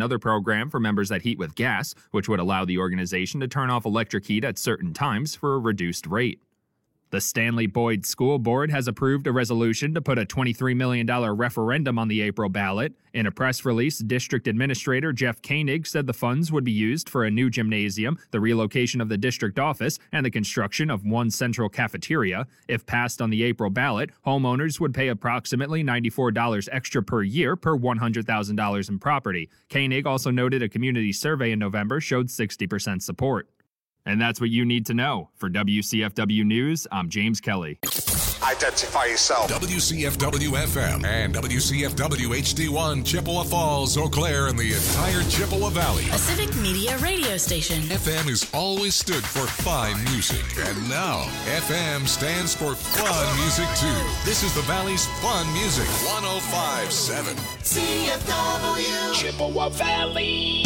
another program for members that heat with gas, which would allow the organization to turn off electric heat at certain times for a reduced rate. The Stanley Boyd School Board has approved a resolution to put a $23 million referendum on the April ballot. In a press release, District Administrator Jeff Koenig said the funds would be used for a new gymnasium, the relocation of the district office, and the construction of one central cafeteria. If passed on the April ballot, homeowners would pay approximately $94 extra per year per $100,000 in property. Koenig also noted a community survey in November showed 60% support. And that's what you need to know. For WCFW News, I'm James Kelly. Identify yourself. WCFW-FM and WCFW-HD1, Chippewa Falls, Eau Claire, and the entire Chippewa Valley. A civic media radio station. FM has always stood for fine music. And now, FM stands for fun music, too. This is the Valley's fun music. 105.7. CFW. Chippewa Valley.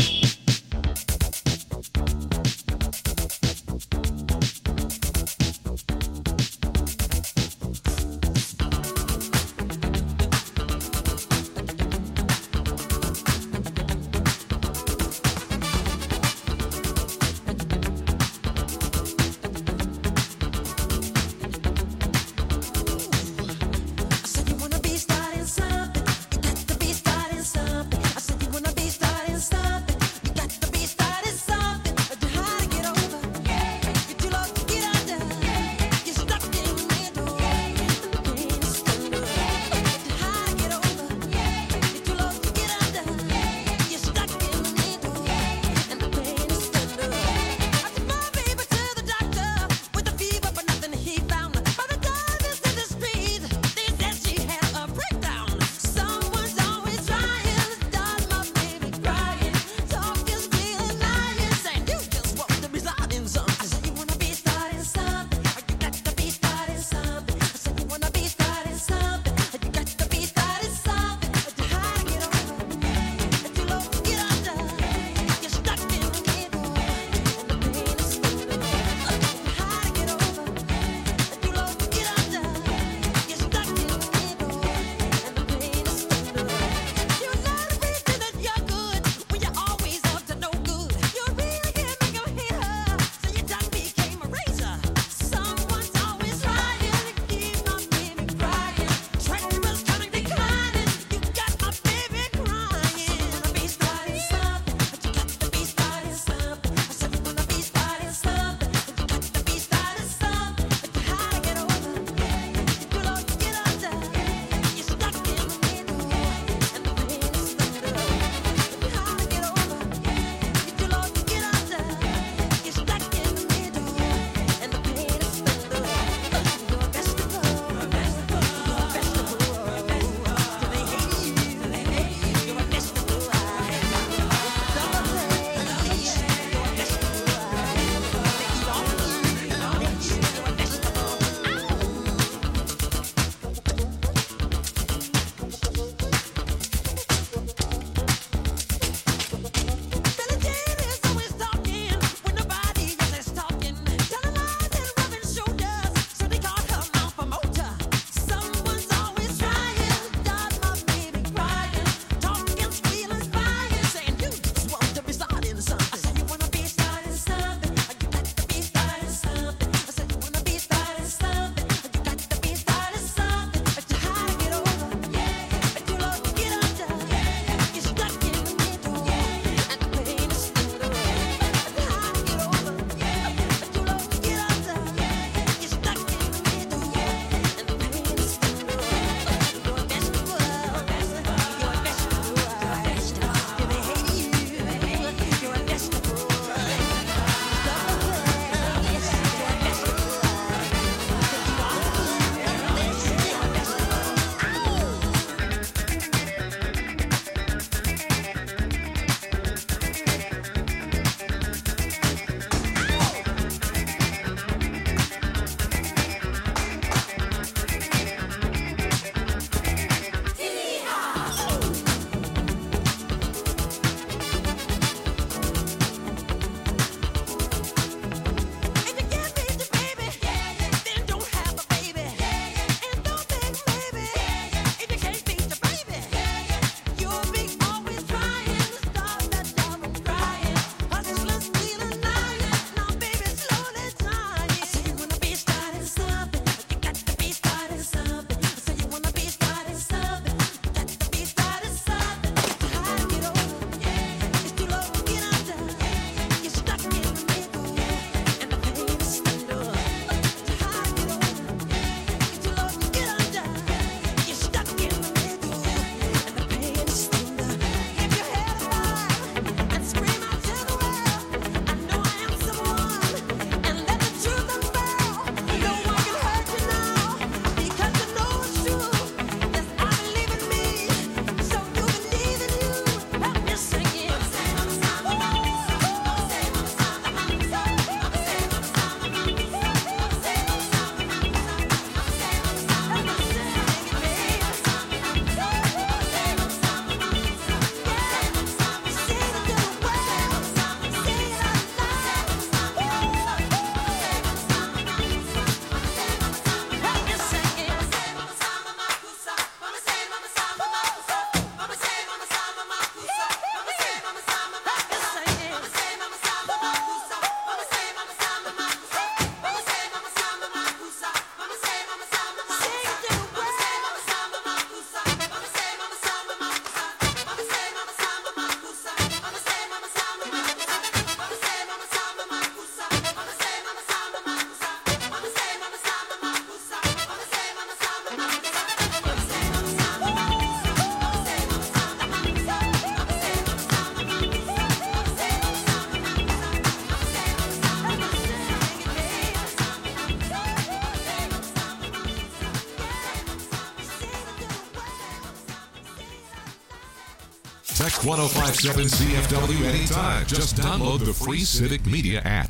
105.7 CFW anytime. Just download the free Civic Media app.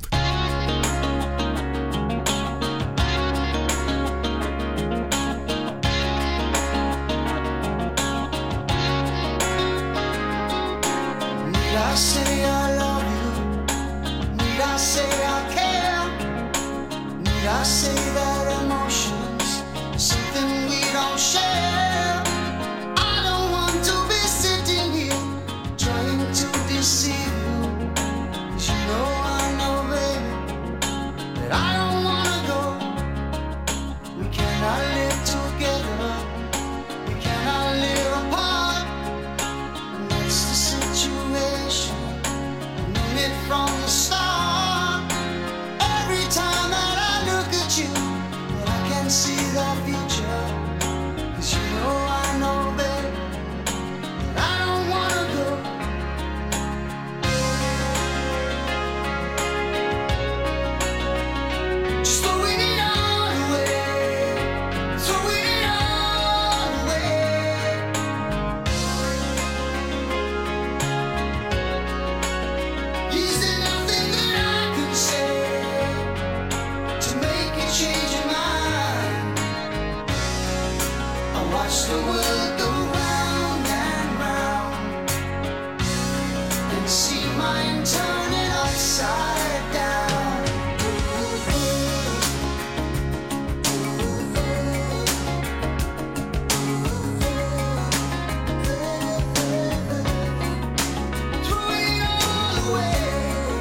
Need I say I love you? Need I say I care? Need I say that emotions are something we don't share? I don't want to be sitting here trying to deceive you, 'cause you know, baby, that I don't wanna go. We cannot live together, we cannot live apart. And that's the situation, I knew it from the start. Every time that I look at you, that I can see the future. 'Cause you know, baby, that I don't wanna go. Just throwing it all away, throwing it all away. Is there nothing that I can say to make you change your mind? I watch the world go round and round and see mine turning upside down. Throwing it all away.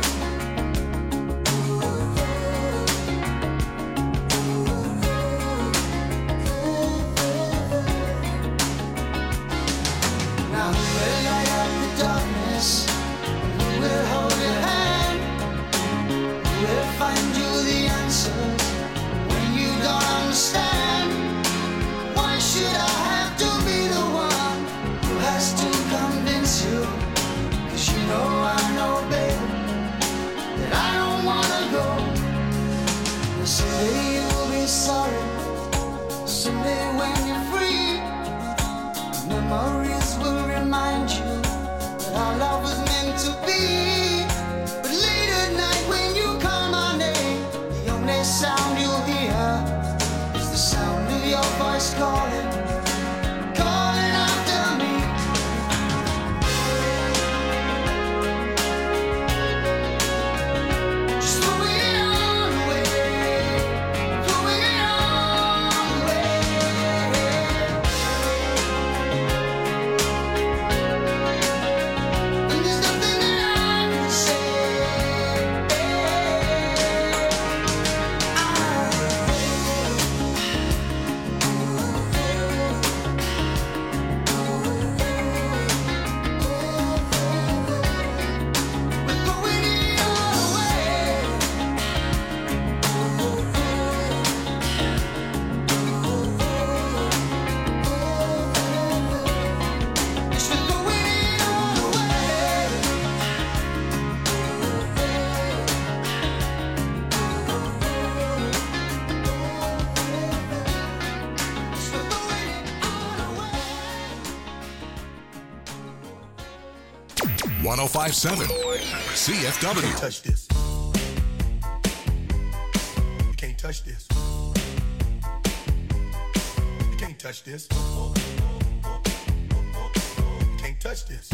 Now who will light up the darkness? Who will hold your hand? Who will find you the answers when you don't understand? Why should I have to be the one who has to convince you? 'Cause you know, baby, that I don't wanna go. Someday you'll be sorry, someday when you're free, memories will remind you that our love was meant to be. But late at night when you call my name, the only sound you'll hear is the sound of your voice calling, calling after me. Just throwing it all away, throwing it all away. And there's nothing that I can say. We're throwing it all away. Yes, we're throwing it all away. Yes, we're throwing it all away. 105.7 CFW. Touch this. You can't touch this. You can't touch this. You can't touch this.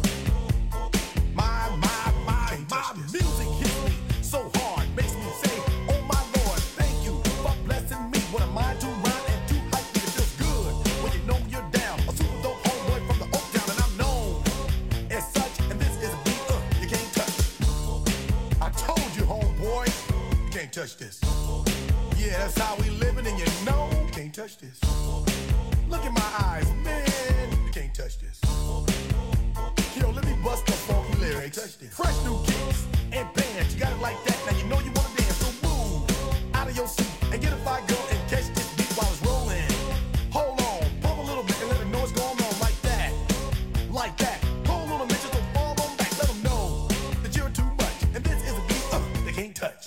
My music hits me so hard, makes me say, oh my Lord, thank you for blessing me. What a mind to rhyme and to hype me. It feels good when you know you're down. A super dope homeboy from the Oak Town, and I'm known as such. And this is a beat you can't touch. I told you, homeboy, you can't touch this. Yeah, that's how we living, and you know you can't touch this. Look in my eyes, man, you can't touch this. Yo, let me bust the funky lyrics. Fresh new kicks and bands, you got it like that. Now you know you wanna dance, so move out of your seat and get a fire girl and catch this beat while it's rolling. Hold on, pump a little bit and let them know what's going on like that, like that. Hold on a minute, just don't fall on back. Let them know that you're too much, and this is a beat they can't touch.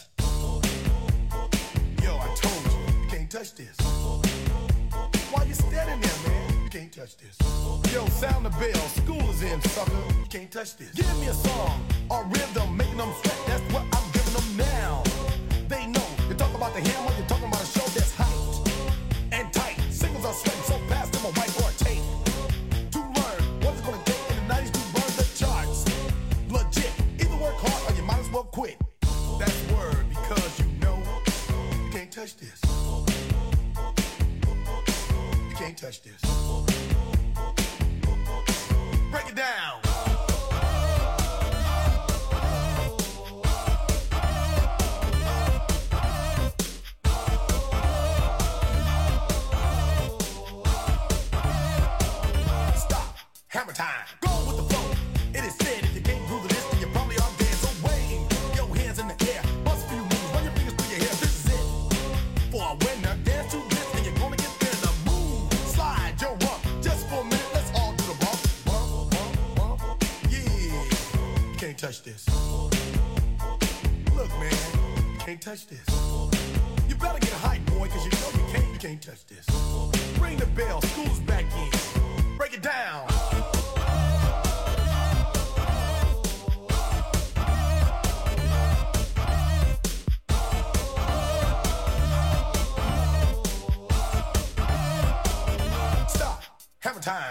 Yo, I told you, you can't touch this. Why you standing there, man? You can't touch this. Yo, sound the bell, school is was in, sucker. You can't touch this. Give me a song, a rhythm, making them sweat. That's what I'm giving them now. They know. You talk about the hammer, you're talking about a show that's hyped and tight. Singles are sweating so fast, them a white or a tape. To learn what it's gonna take in the 90s to burn the charts. Legit. Either work hard or you might as well quit. That's word because you know you can't touch this. You can't touch this. Break it down. Stop. Hammer time. Go with the flow. It is said if you can't groove this, then you probably are dead. So wave your hands in the air. Bust a few moves. Run your fingers through your hair. This is it. For a winner, dance to this, and you're gonna get there. The move, slide your rump. Just for a minute, let's all do the bump. Bump, bump, bump. Yeah. You can't touch this. Look, man, you can't touch this. You better get hype, boy, cause you know you can't touch this. Ring the bell, school's back in. Break it down. Stop. Hammer time.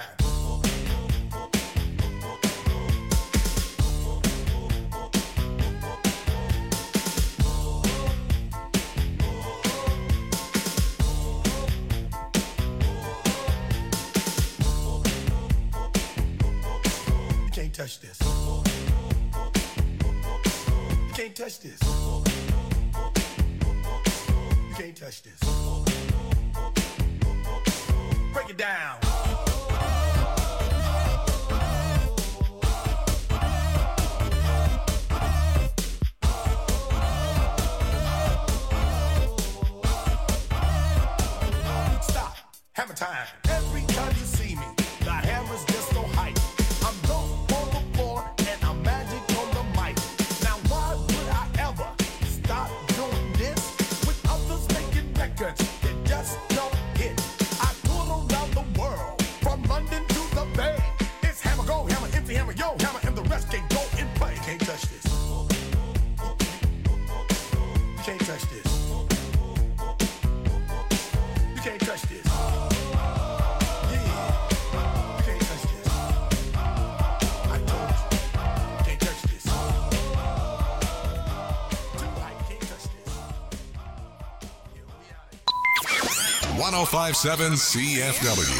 You can't touch this. You can't touch this. You can't touch this. Break it down. Stop. Hammer time. Every time you see me, the hammer's just so hype. I'm low on the floor and I'm magic on the mic. Now why would I ever stop doing this with others making records that just don't hit? I tour around the world, from London to the Bay. It's hammer go, hammer empty, hammer yo, hammer, and the rest can go and play. You can't touch this. You can't touch this. You can't touch this. Yeah, you can't touch this. I told you, you can't touch this. Too right, you can't touch this. Yeah, we out of here. 1057 CFW.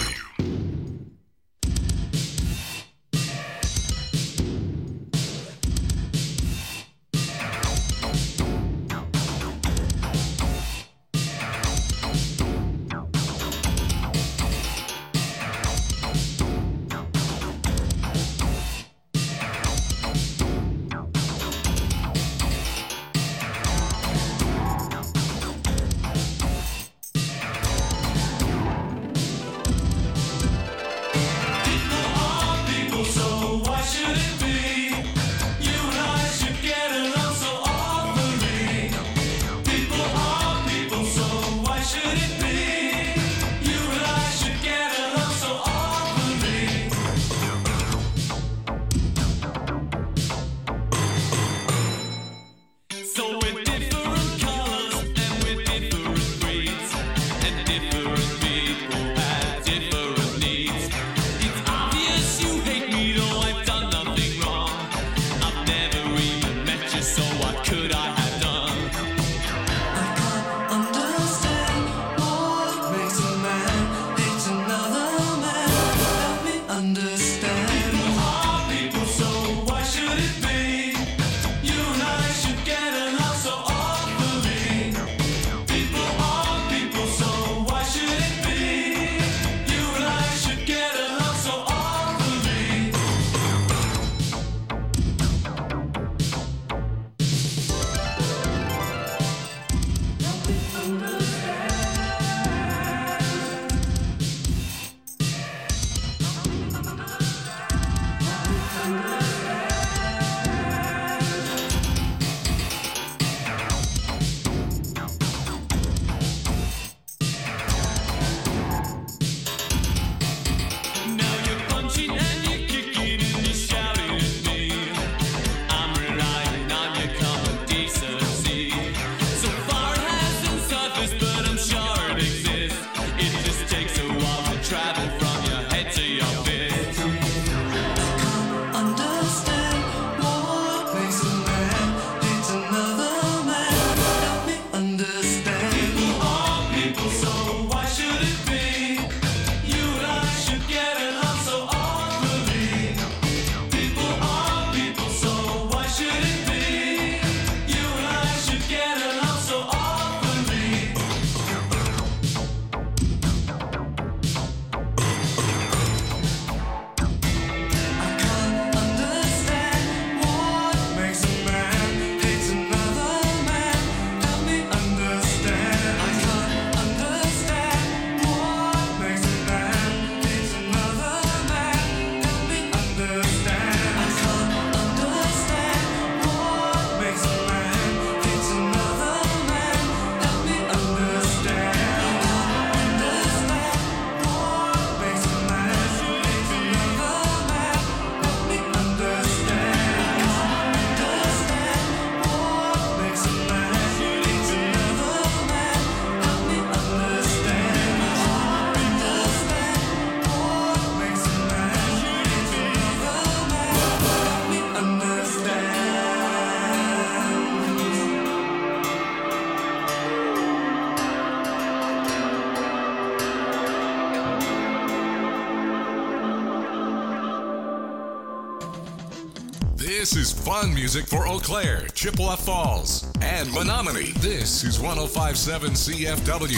This is fun music for Eau Claire, Chippewa Falls, and Menominee. This is 105.7 CFW.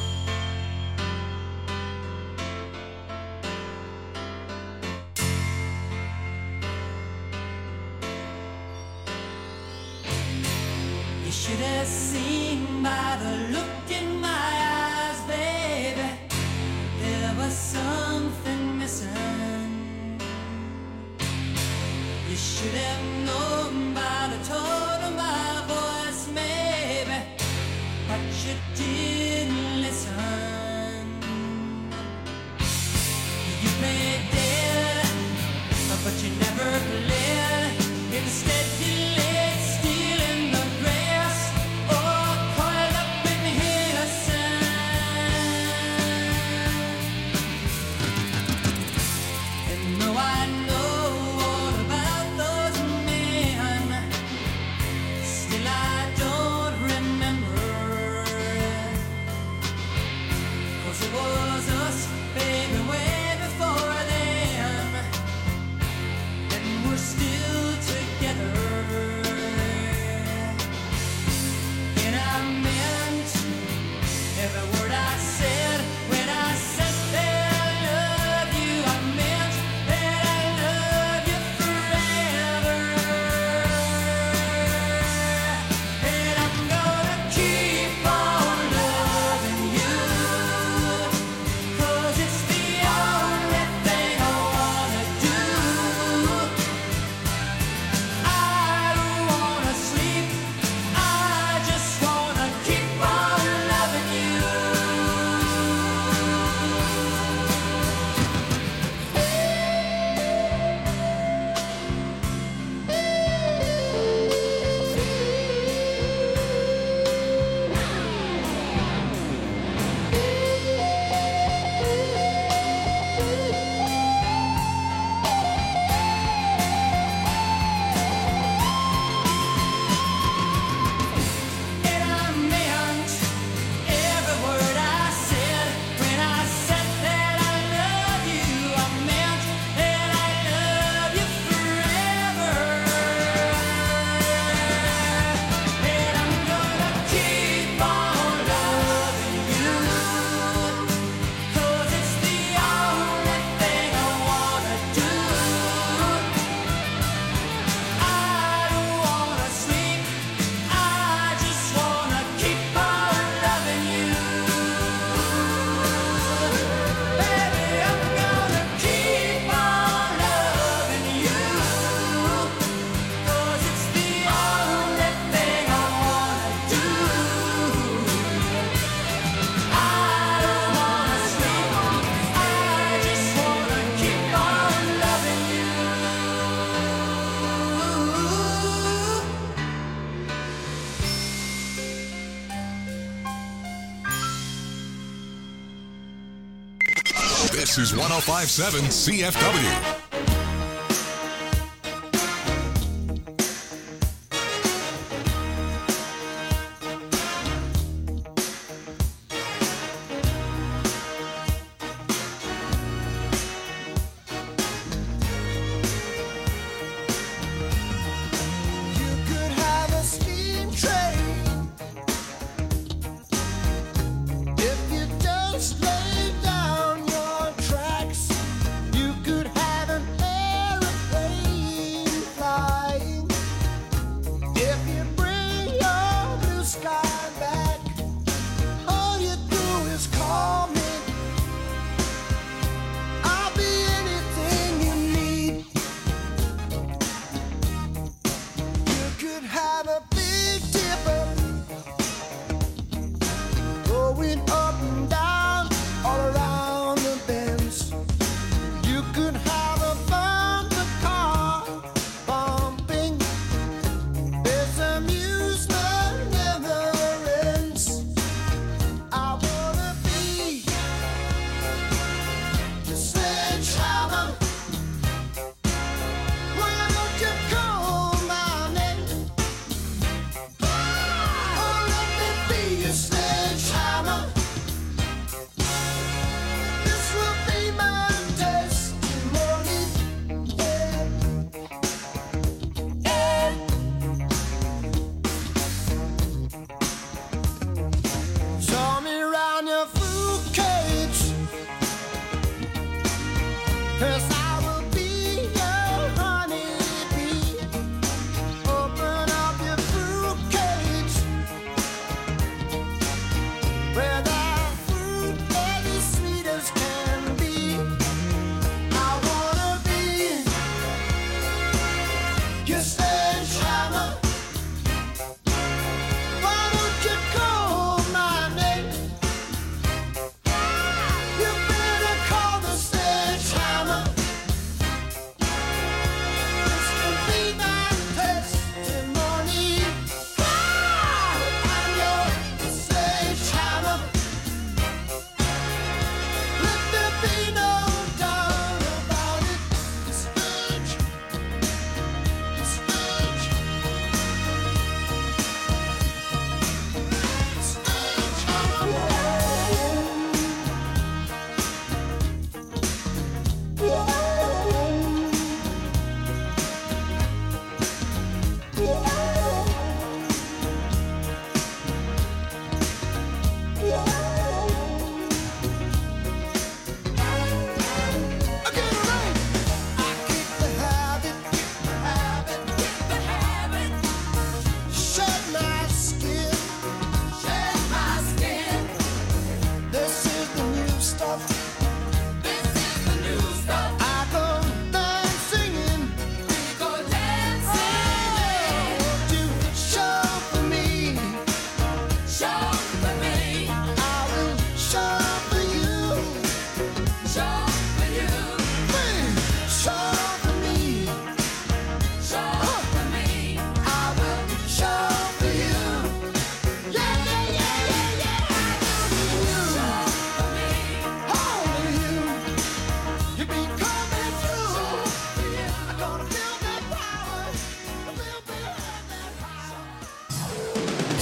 You should have seen by the look in my eyes, baby, there was something missing. You should have known by the tone of my voice, maybe, but you didn't listen. You played dead, but you never played. Instead you laid still in the grass, or coiled up in innocence. And though I know all about those men, still I don't remember. 'Cause it was us, baby, way before them, and we're still together. And I meant every word I said when I said that I love you. I meant that I love you forever. And I'm gonna keep on loving you, 'cause it's the only thing I wanna do. I don't wanna sleep, I just wanna keep on loving you. And I meant every word I said when I said that I love you. I meant that I love you forever. And I'm gonna keep on loving you, 'cause it's the only thing I wanna do. I don't wanna sleep, I just wanna keep on loving you. Baby, I'm gonna keep on loving you, 'cause it's the only thing I wanna do. I don't wanna sleep, I just wanna keep on loving you. This is 105.7 CFW. You could have a steam train if you just lay down your tracks. You could have an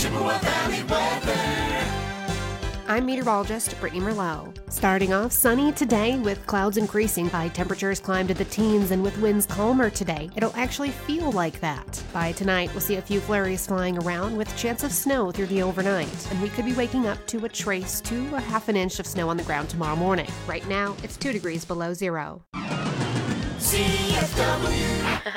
Chippewa Valley weather. I'm meteorologist Brittany Merlot. Starting off sunny today with clouds increasing. High temperatures climb to the teens and with winds calmer today. It'll actually feel like that. By tonight, we'll see a few flurries flying around with chance of snow through the overnight. And we could be waking up to a trace to a half an inch of snow on the ground tomorrow morning. Right now, it's 2 degrees below zero. CFW.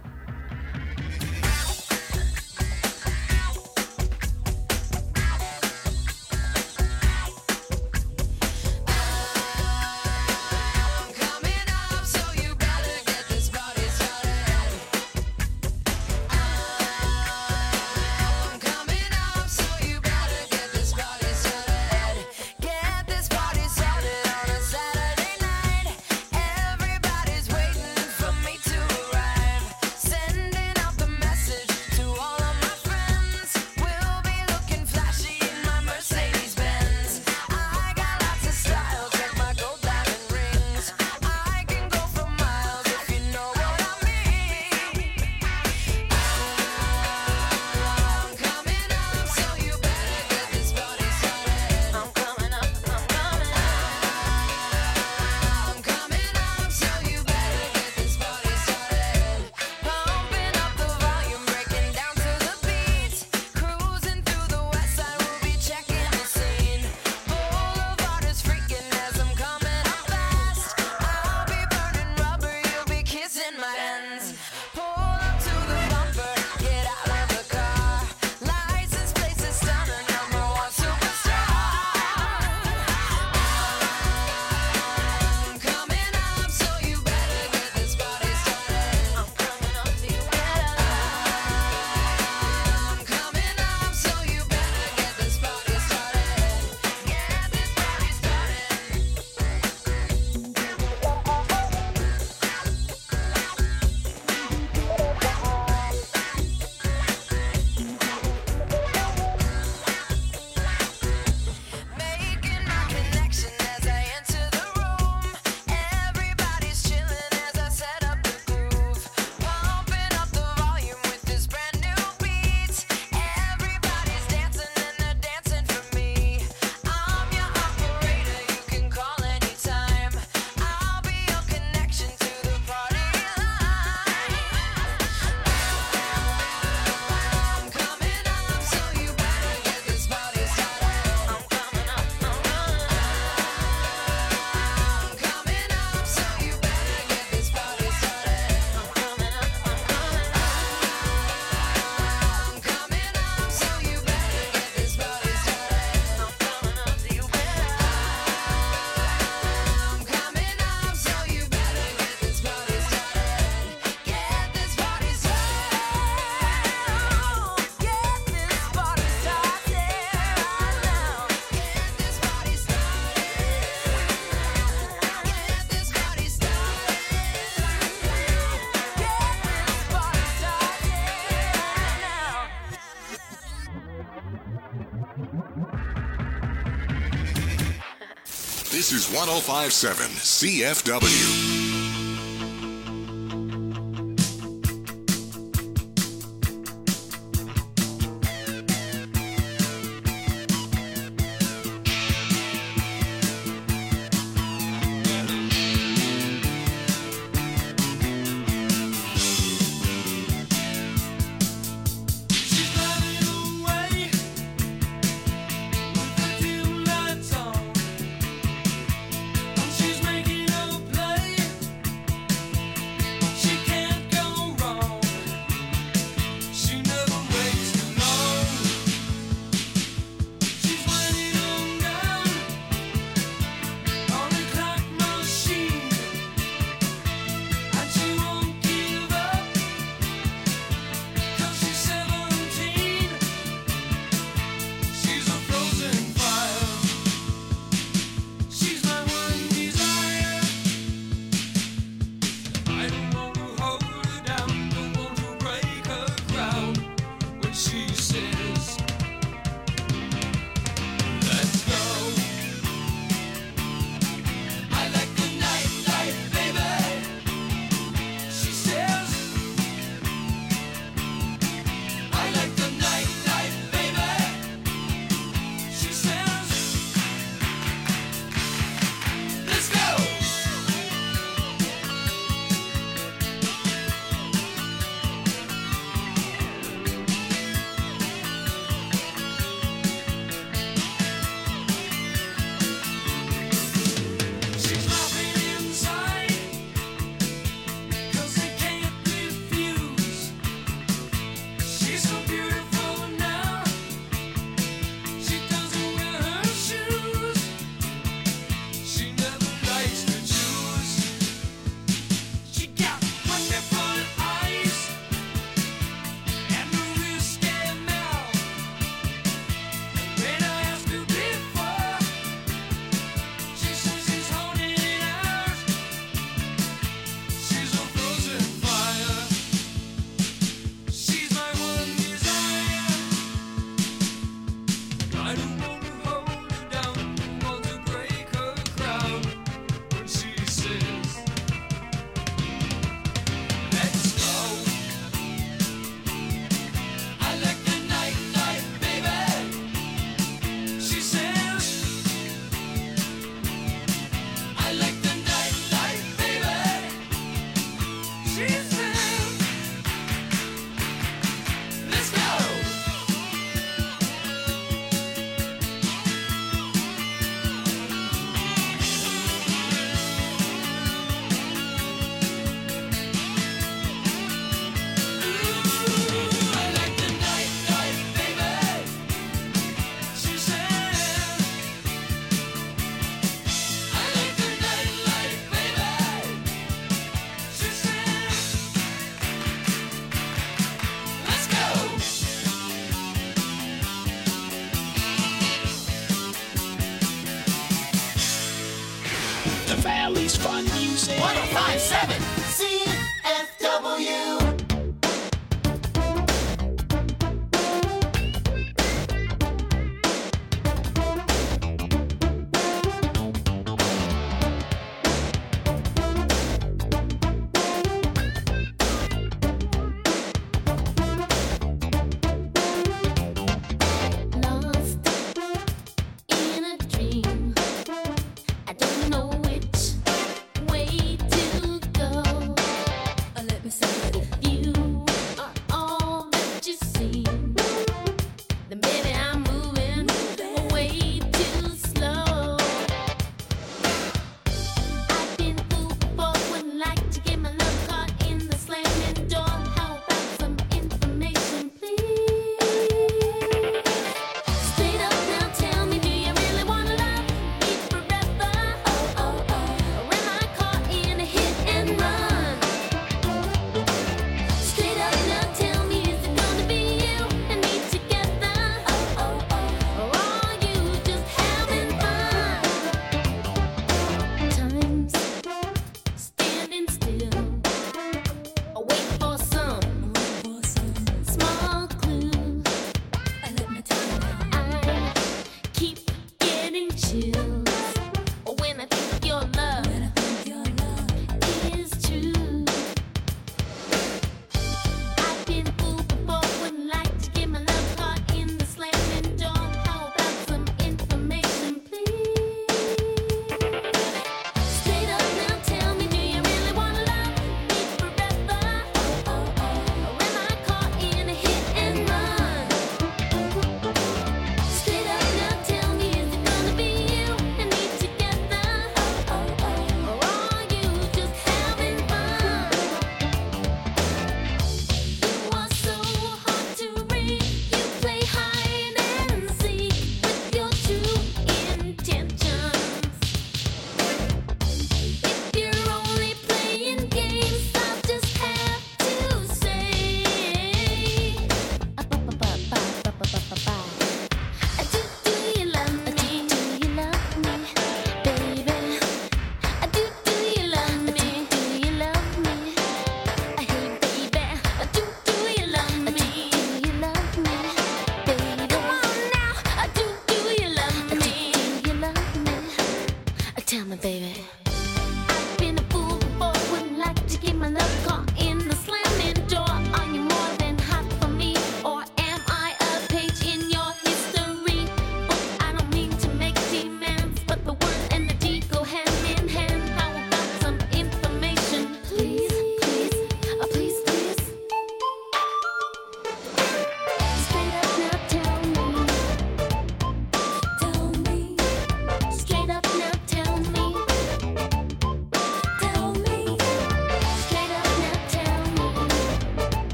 This is 105.7 CFW. She's making a play.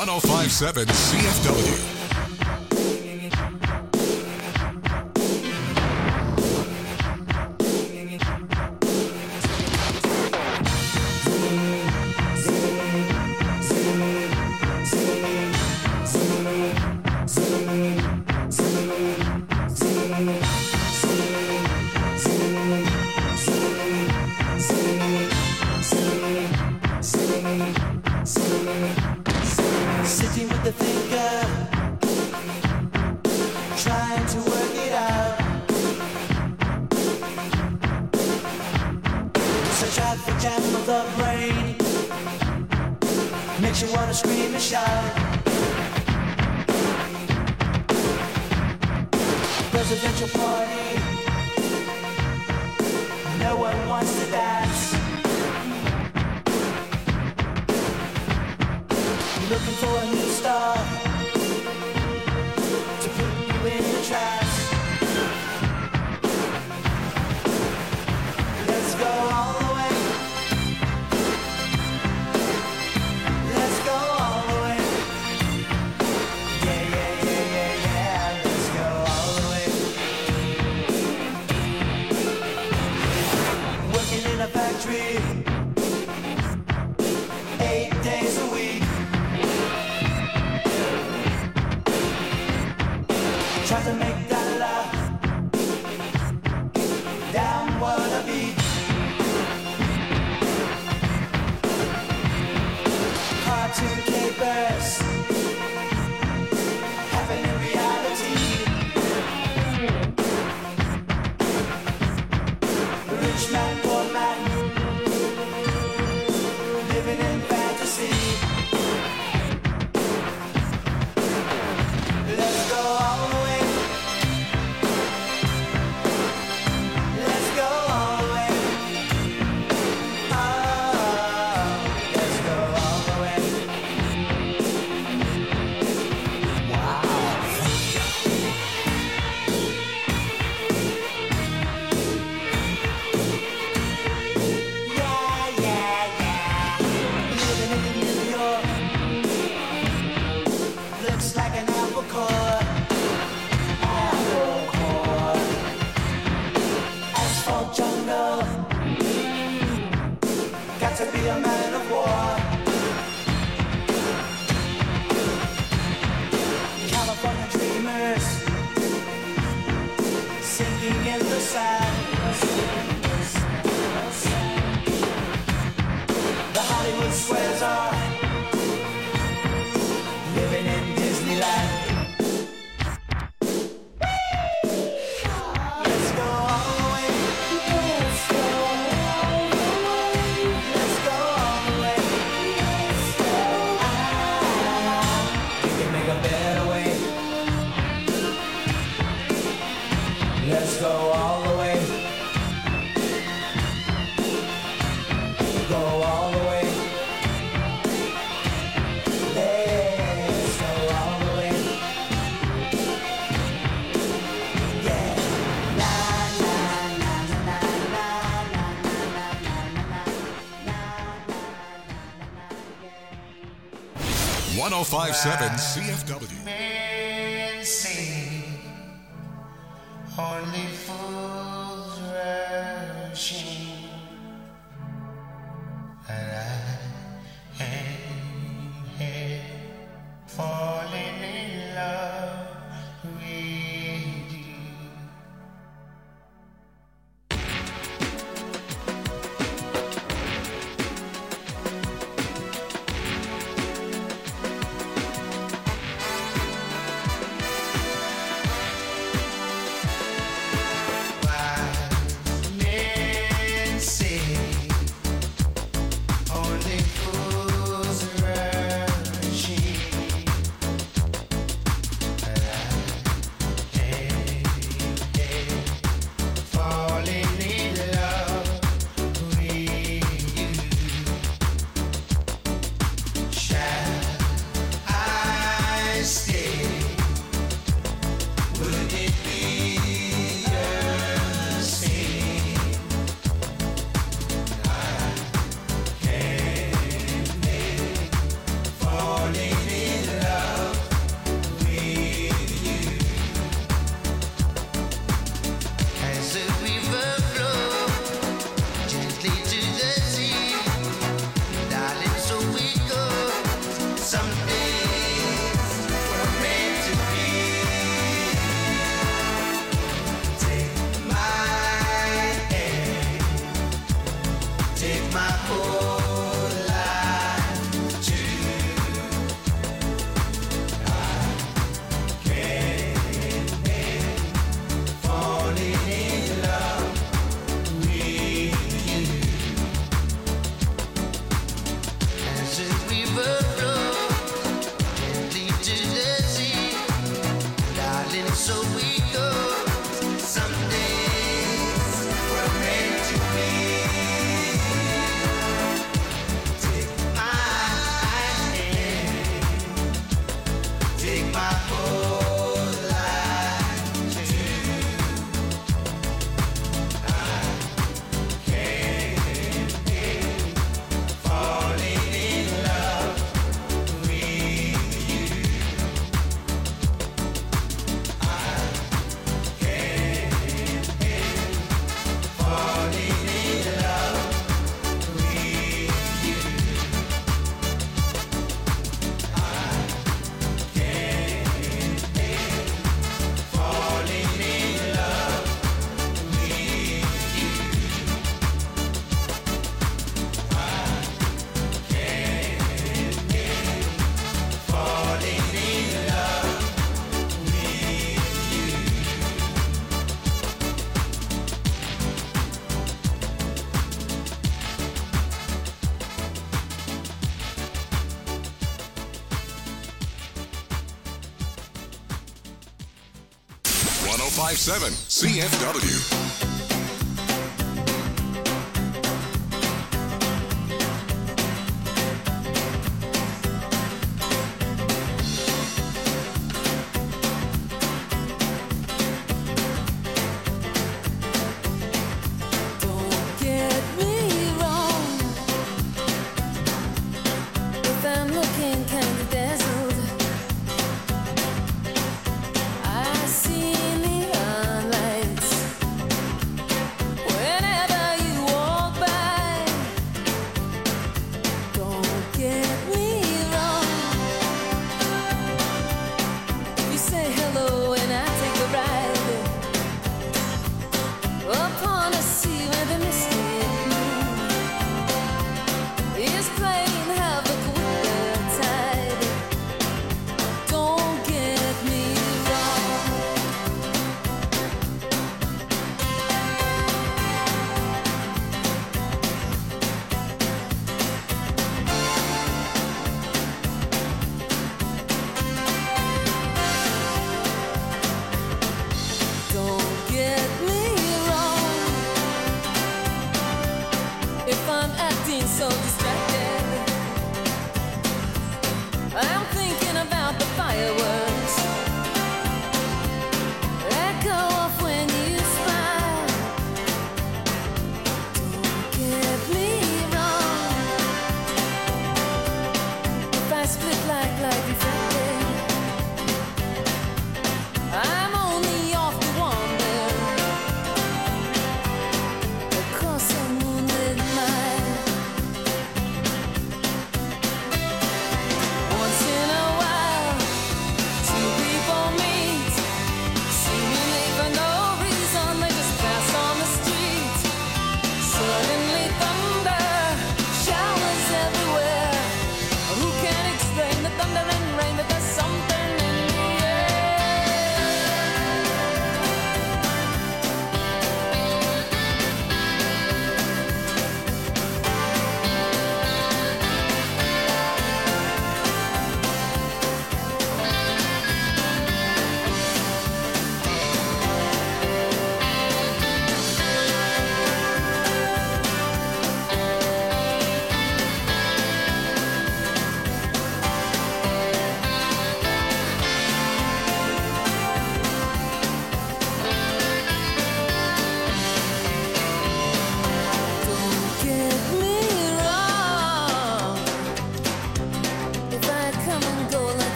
1057 CFW. Sitting with the thinker, trying to work it out. It's a traffic jam of the brain, makes you wanna scream and shout. Presidential party, no one wants to dance. Looking for a new star to put you in the trance. Let's go all the way. Let's go all the way. Yeah, yeah, yeah, yeah, yeah. Let's go all the way. Working in a factory 8 days a week. Try to make that love downward a beat. Cartoon capers happen in reality. Rich man, poor man, living in fantasy. Let's go all the way. Let's go all the way. Oh, let's go all the way. Wow. Yeah, yeah, yeah. Living in New York looks like an apple core. Apple core. Asphalt jungle. Got to be a man of war. California dreamers sinking in the sand. The Hollywood squares are living in Disneyland. Let's go all the way. Let's go all the way. Let's go all the way. We can make a better way. Let's go all the way. Go all the way. Let's go all the way. Yeah. Na na na na na na na na. 1057 CFW. Men say only fools rushing, and I am here falling in love with you. Wise men feeling so weak. Oh, some days we're meant to be. Take my hand, take my whole life too. I can't help falling in love with you. I can't help falling in love with you. I can't help falling in love with you. I can't help falling in love with you. 105.7 CFW. Don't get me wrong. If I'm looking kind of dazzled, I see neon lights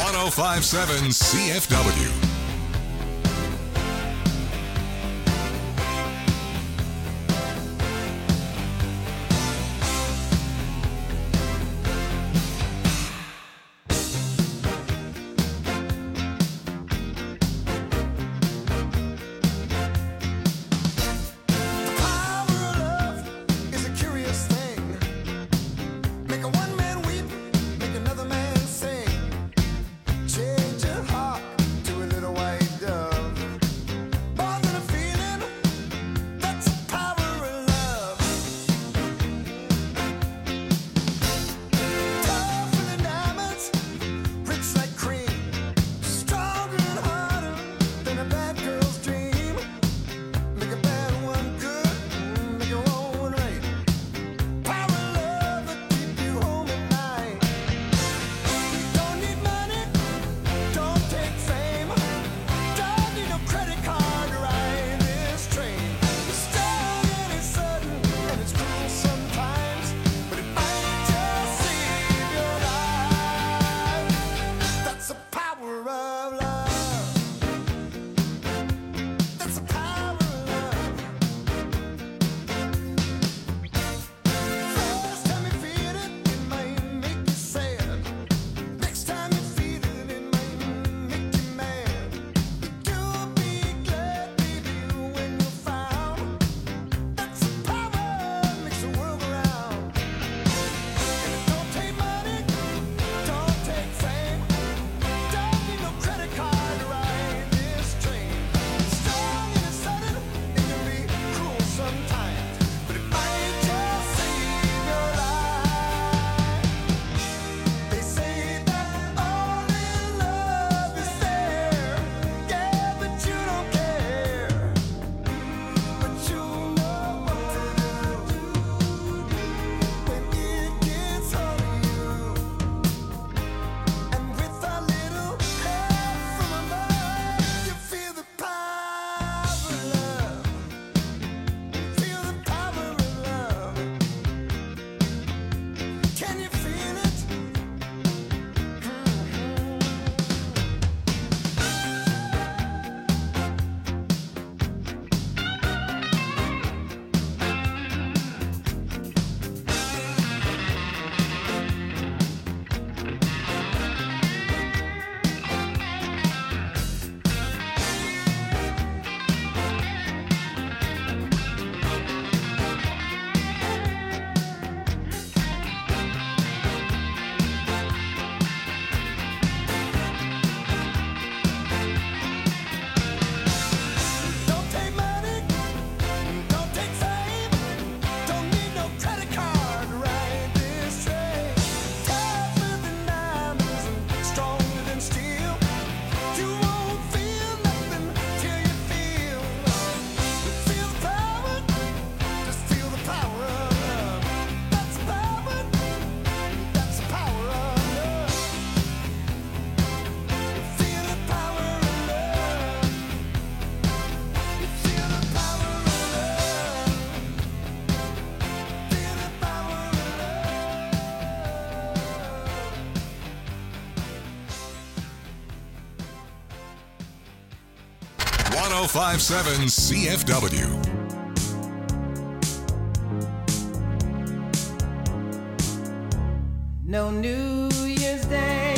1057 CFW. Change your heart to a little white dove. 1057 CFW. No New Year's Day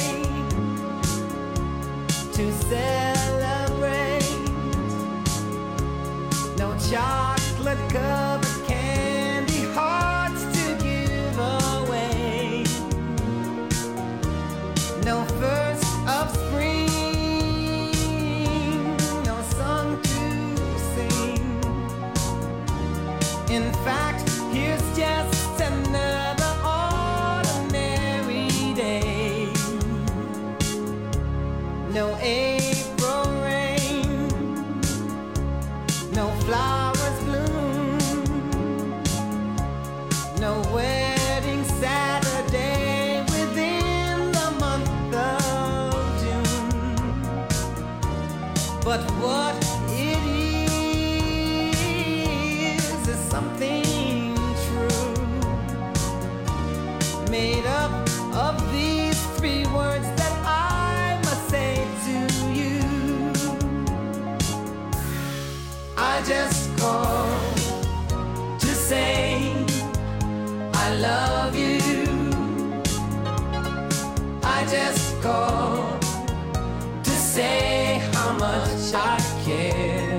to celebrate. No chocolate covered candy hearts to give away. No first of spring. No song to sing. In fact, here's just another ordinary day. I just called to say how much I care.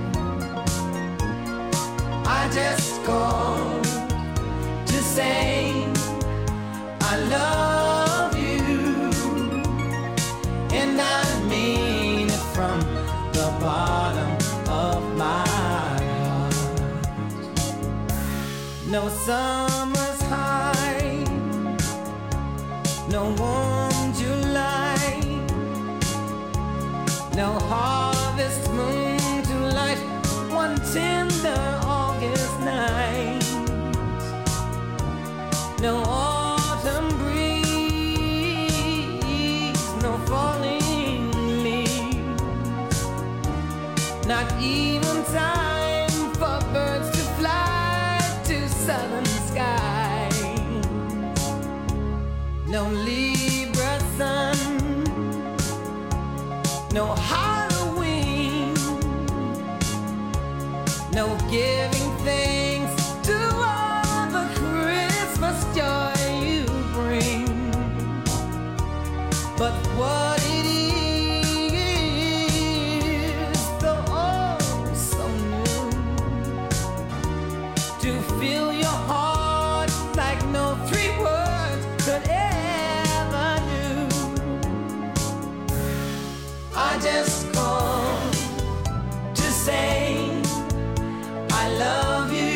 I just called to say I love you, and I mean it from the bottom of my heart. No summer's high, no warm July, no harvest moon to light one tender August night, no autumn breeze, no falling leaves, not even time for birds to fly to southern skies, no Libra sun, no Halloween, no giving thanks to all the Christmas joy you bring. But what it is, though oh so new, to fill your heart like no three words could ever do. I just called to say I love you.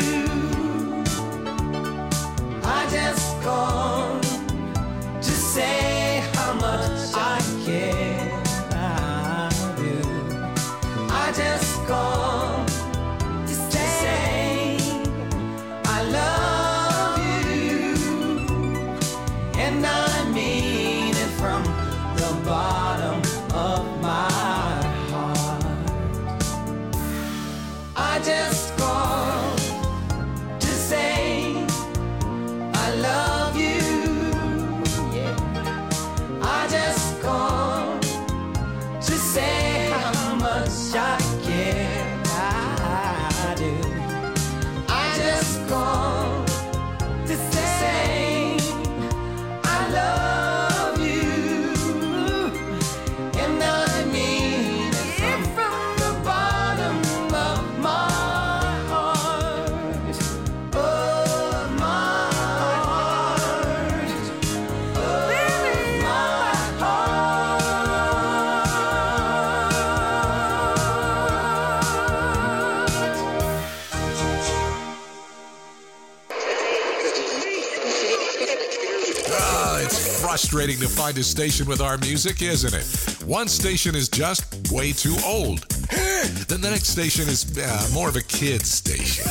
I just called to say how much I care. I do. I just called to say I love you, and I mean it from the bottom of my heart. I just called to say I love you. Yeah. I just called to say how much I care. I do. I just called to say I love you, and I mean it from the bottom of my heart. Oh, my heart. Oh, my It's frustrating to find a station with our music, isn't it? One station is just way too old. Then the next station is more of a kid's station.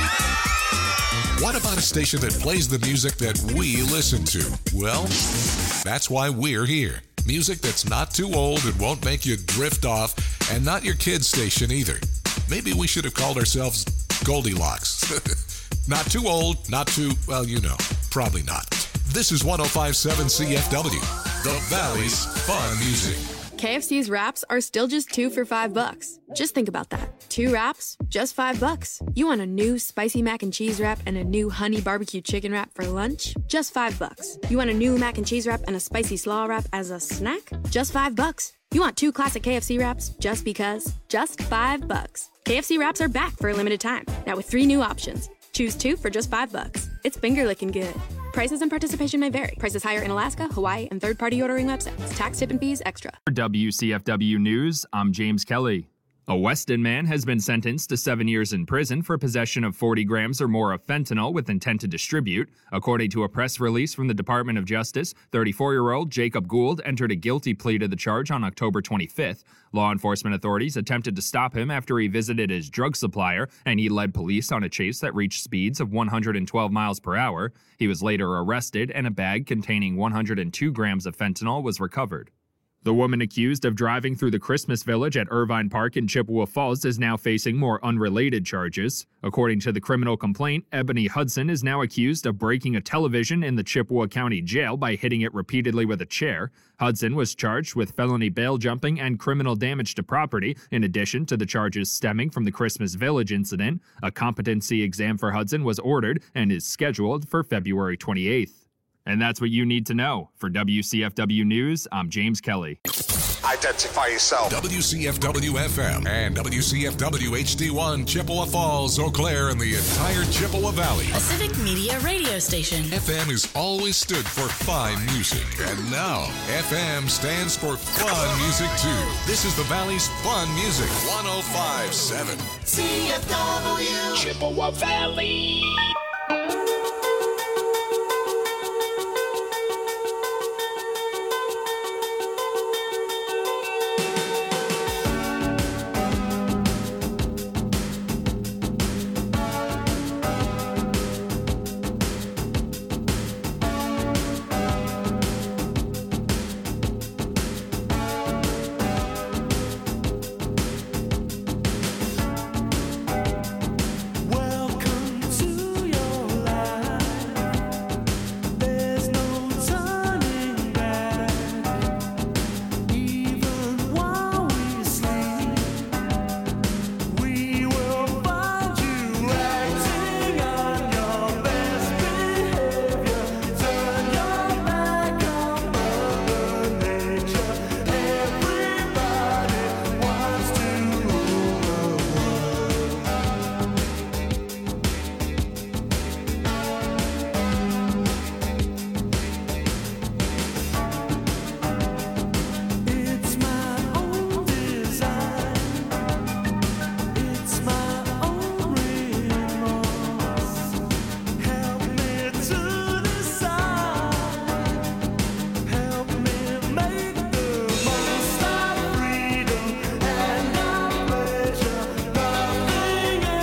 What about a station that plays the music that we listen to? Well, that's why we're here. Music that's not too old and won't make you drift off, and not your kid's station either. Maybe we should have called ourselves Goldilocks. Not too old, not too, well, you know, probably not. This is 105.7 CFW, the Valley's Fun Music. KFC's wraps are still just 2 for $5. Just think about that. 2 wraps, just $5. You want a new spicy mac and cheese wrap and a new honey barbecue chicken wrap for lunch? Just $5. You want a new mac and cheese wrap and a spicy slaw wrap as a snack? Just $5. You want 2 classic KFC wraps just because? Just $5. KFC wraps are back for a limited time. Now with 3 new options. Choose 2 for just $5. It's finger licking good. Prices and participation may vary. Prices higher in Alaska, Hawaii, and third-party ordering websites. Tax, tip, and fees extra. For WCFW News, I'm James Kelly. A Weston man has been sentenced to 7 years in prison for possession of 40 grams or more of fentanyl with intent to distribute. According to a press release from the Department of Justice, 34-year-old Jacob Gould entered a guilty plea to the charge on October 25th. Law enforcement authorities attempted to stop him after he visited his drug supplier, and he led police on a chase that reached speeds of 112 miles per hour. He was later arrested, and a bag containing 102 grams of fentanyl was recovered. The woman accused of driving through the Christmas Village at Irvine Park in Chippewa Falls is now facing more unrelated charges. According to the criminal complaint, Ebony Hudson is now accused of breaking a television in the Chippewa County Jail by hitting it repeatedly with a chair. Hudson was charged with felony bail jumping and criminal damage to property, in addition to the charges stemming from the Christmas Village incident. A competency exam for Hudson was ordered and is scheduled for February 28th. And that's what you need to know. For WCFW News, I'm James Kelly. Identify yourself. WCFW-FM and WCFW HD1, Chippewa Falls, Eau Claire, and the entire Chippewa Valley. A civic media radio station. FM has always stood for fine music, and now FM stands for fun music too. This is the Valley's fun music, 105.7. CFW. Chippewa Valley.